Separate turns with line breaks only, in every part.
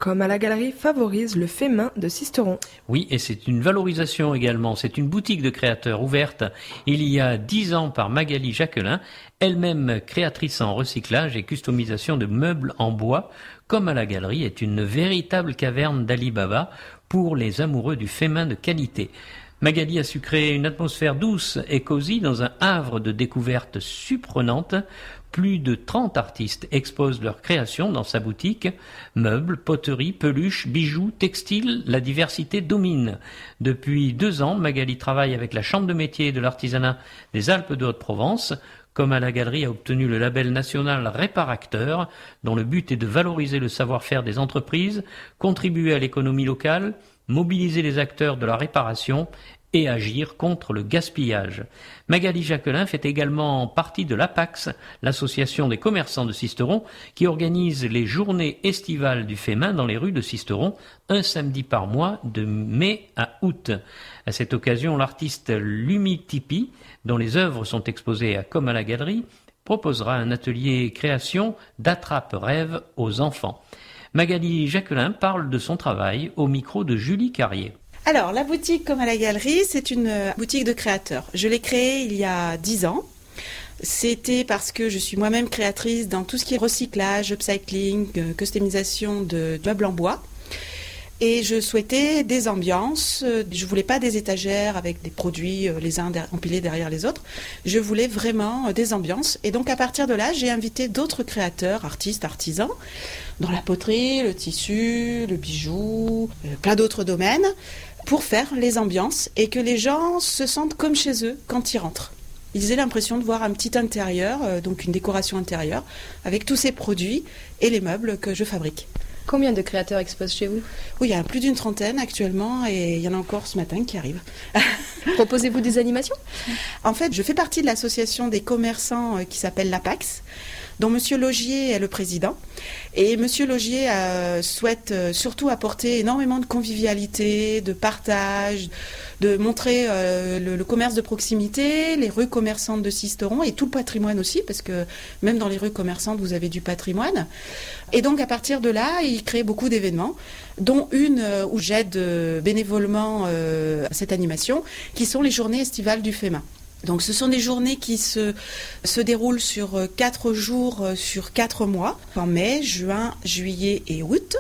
Comme à la galerie favorise le fait main de Sisteron.
Oui, et c'est une valorisation également. C'est une boutique de créateurs ouverte il y a 10 ans par Magali Jacquelin, elle-même créatrice en recyclage et customisation de meubles en bois. Comme à la galerie est une véritable caverne d'Ali Baba pour les amoureux du fait main de qualité. Magali a su créer une atmosphère douce et cosy dans un havre de découvertes surprenantes. Plus de 30 artistes exposent leurs créations dans sa boutique. Meubles, poteries, peluches, bijoux, textiles, la diversité domine. Depuis 2 ans, Magali travaille avec la Chambre de métier et de l'artisanat des Alpes de Haute-Provence. Comme à la galerie a obtenu le label national Réparacteur, dont le but est de valoriser le savoir-faire des entreprises, contribuer à l'économie locale, mobiliser les acteurs de la réparation et agir contre le gaspillage. Magali Jacquelin fait également partie de l'APAX, l'association des commerçants de Sisteron, qui organise les journées estivales du fait main dans les rues de Sisteron, un samedi par mois de mai à août. À cette occasion, l'artiste Lumi Tipi, dont les œuvres sont exposées à Comme à la galerie, proposera un atelier création d'attrape-rêve aux enfants. Magali Jacquelin parle de son travail au micro de Julie Carrier.
Alors, la boutique Comme à la galerie, c'est une boutique de créateurs. Je l'ai créée il y a 10 ans. C'était parce que je suis moi-même créatrice dans tout ce qui est recyclage, upcycling, customisation de meubles en bois. Et je souhaitais des ambiances. Je voulais pas des étagères avec des produits les uns empilés derrière les autres. Je voulais vraiment des ambiances. Et donc, à partir de là, j'ai invité d'autres créateurs, artistes, artisans, dans la poterie, le tissu, le bijou, plein d'autres domaines, pour faire les ambiances et que les gens se sentent comme chez eux quand ils rentrent. Ils aient l'impression de voir un petit intérieur, donc une décoration intérieure, avec tous ces produits et les meubles que je fabrique.
Combien de créateurs exposent chez vous ?
Oui, il y a plus d'une trentaine actuellement et il y en a encore ce matin qui arrivent.
Proposez-vous des animations ?
En fait, je fais partie de l'association des commerçants qui s'appelle l'APAX, dont Monsieur Logier est le président. Et Monsieur Logier souhaite surtout apporter énormément de convivialité, de partage, de montrer le commerce de proximité, les rues commerçantes de Sisteron et tout le patrimoine aussi, parce que même dans les rues commerçantes, vous avez du patrimoine. Et donc, à partir de là, il crée beaucoup d'événements, dont une où j'aide bénévolement à cette animation, qui sont les journées estivales du fait main. Donc ce sont des journées qui se déroulent sur 4 jours, sur 4 mois, en mai, juin, juillet et août.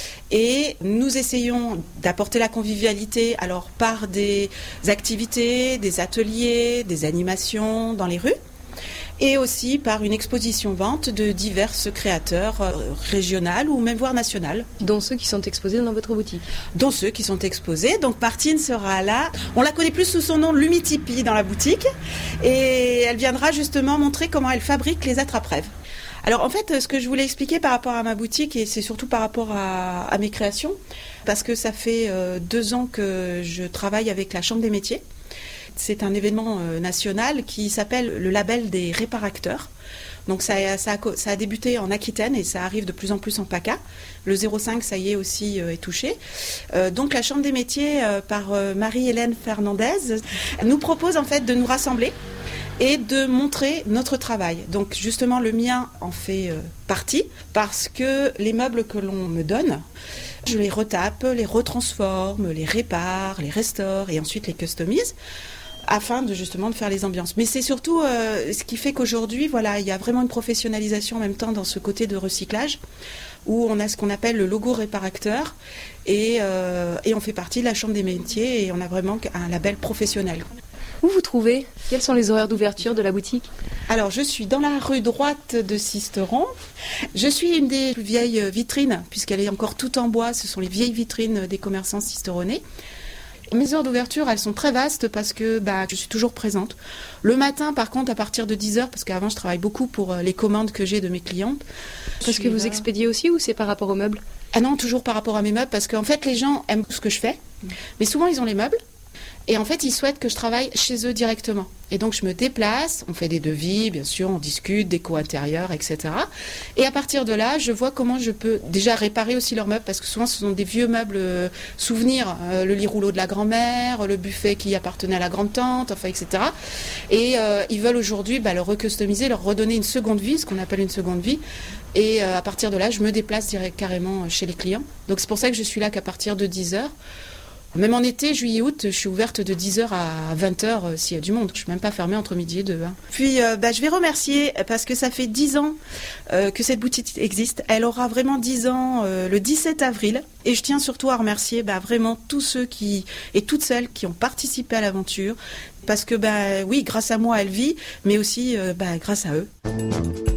Et nous essayons d'apporter la convivialité alors par des activités, des ateliers, des animations dans les rues. Et aussi par une exposition-vente de divers créateurs régionales ou même voire nationales.
Dont ceux qui sont exposés dans votre boutique.
Dont ceux qui sont exposés. Donc Martine sera là. On la connaît plus sous son nom Lumi Tipi dans la boutique. Et elle viendra justement montrer comment elle fabrique les attrape-rêves. Alors en fait, ce que je voulais expliquer par rapport à ma boutique, et c'est surtout par rapport à mes créations, parce que ça fait 2 ans que je travaille avec la Chambre des métiers. C'est un événement national qui s'appelle le label des réparacteurs. Donc ça a débuté en Aquitaine et ça arrive de plus en plus en PACA. Le 05, ça y est aussi, est touché. Donc la Chambre des métiers, par Marie-Hélène Fernandez, nous propose en fait de nous rassembler et de montrer notre travail. Donc justement, le mien en fait partie parce que les meubles que l'on me donne, je les retape, les retransforme, les répare, les restaure et ensuite les customise, afin de justement de faire les ambiances. Mais c'est surtout ce qui fait qu'aujourd'hui, voilà, il y a vraiment une professionnalisation en même temps dans ce côté de recyclage, où on a ce qu'on appelle le logo réparacteur, et on fait partie de la Chambre des métiers, et on a vraiment un label professionnel.
Où vous trouvez ? Quels sont les horaires d'ouverture de la boutique ?
Alors, je suis dans la rue droite de Sisteron. Je suis une des plus vieilles vitrines, puisqu'elle est encore toute en bois. Ce sont les vieilles vitrines des commerçants sisteronnais. Mes heures d'ouverture, elles sont très vastes parce que je suis toujours présente. Le matin, par contre, à partir de 10h, parce qu'avant, je travaille beaucoup pour les commandes que j'ai de mes clientes.
Parce que vous expédiez aussi ou c'est par rapport aux meubles ?
Ah non, toujours par rapport à mes meubles, parce qu'en fait, les gens aiment ce que je fais. Mais souvent, ils ont les meubles. Et en fait, ils souhaitent que je travaille chez eux directement. Et donc, je me déplace, on fait des devis, bien sûr, on discute, déco intérieure, etc. Et à partir de là, je vois comment je peux déjà réparer aussi leurs meubles, parce que souvent, ce sont des vieux meubles souvenirs. Le lit rouleau de la grand-mère, le buffet qui appartenait à la grande-tante, enfin, etc. Et ils veulent aujourd'hui le recustomiser, leur redonner une seconde vie, ce qu'on appelle une seconde vie. Et à partir de là, je me déplace carrément chez les clients. Donc, c'est pour ça que je suis là qu'à partir de 10h. Même en été, juillet, août, je suis ouverte de 10h à 20h s'il y a du monde. Je ne suis même pas fermée entre midi et 2. Puis, je vais remercier parce que ça fait 10 ans que cette boutique existe. Elle aura vraiment 10 ans le 17 avril. Et je tiens surtout à remercier vraiment tous ceux et toutes celles qui ont participé à l'aventure. Parce que, oui, grâce à moi, elle vit, mais aussi grâce à eux.